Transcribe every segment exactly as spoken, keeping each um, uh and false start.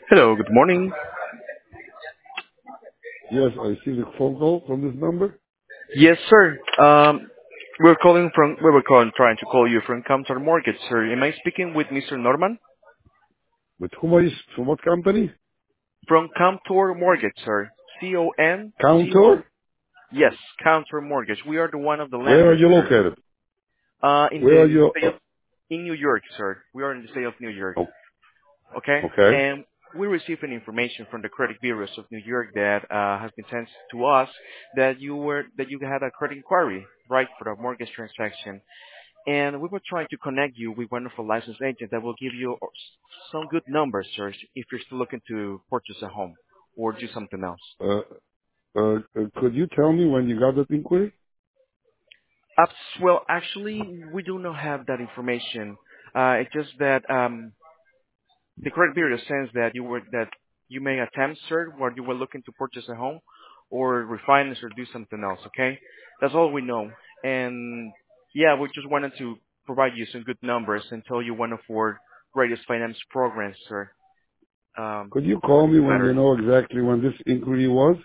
Hello, good morning. Yes, I received a phone call from this number. Yes, sir. Um, we're calling from, we were calling, trying to call you from Counter Mortgage, sir. Am I speaking with Mister Norman? With whom are you? From what company? From Counter Mortgage, sir. C O N T O R? Counter? Yes, Counter Mortgage. We are the one of the Where are lenders, you sir. located? Uh, in Where are the you? state Uh, of, in New York, sir. We are in the state of New York. oh, Okay? okay. And we received an information from the credit bureaus of New York that uh, has been sent to us that you were that you had a credit inquiry, right, for a mortgage transaction. And we were trying to connect you with one of our licensed agents that will give you some good numbers, sir, if you're still looking to purchase a home or do something else. Uh, uh, uh, could you tell me when you got that inquiry? Ups, well, actually, we do not have that information. Uh, it's just that um, the credit bureau says that you were that you may attempt, sir, where you were looking to purchase a home or refinance or do something else. Okay, that's all we know. And yeah, we just wanted to provide you some good numbers and tell you one of our greatest finance programs, sir. Um, Could you for call this me when you matter. know exactly when this inquiry was?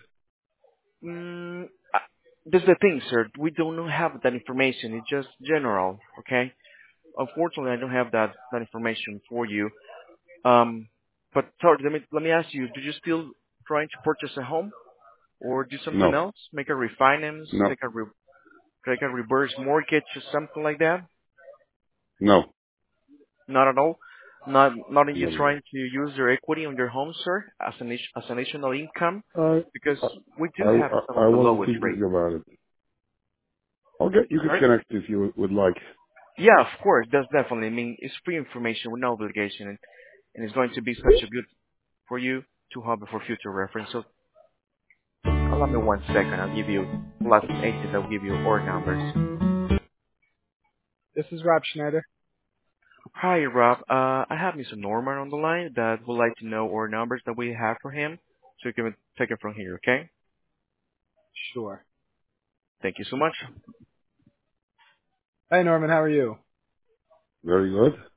Mm, uh, that's the thing, sir. We don't have that information. It's just general. Okay. Unfortunately, I don't have that that information for you. Um, but sorry, let me let me ask you: Do you still trying to purchase a home or do something No, else? Make a refinance, no, take a re, take a reverse mortgage or something like that? no, Not at all. Not not are you no, no. trying to use your equity on your home, sir, as an addi- as an additional income? I, Because we I, do have some I, I of the wasn't lowest thinking rate. about it. Okay, you could Sorry? connect if you would like. Yeah, of course. That's definitely. I mean, it's free information with no obligation, and, and it's going to be such a good for you to have for future reference. So allow me one second. I'll give you plus agent. I'll give you our numbers. This is Rob Schneider. Hi, Rob. Uh, I have Mister Norman on the line that would like to know our numbers that we have for him, so you can take it from here. Okay? Sure. Thank you so much. Hi, Norman. How are you? Very good.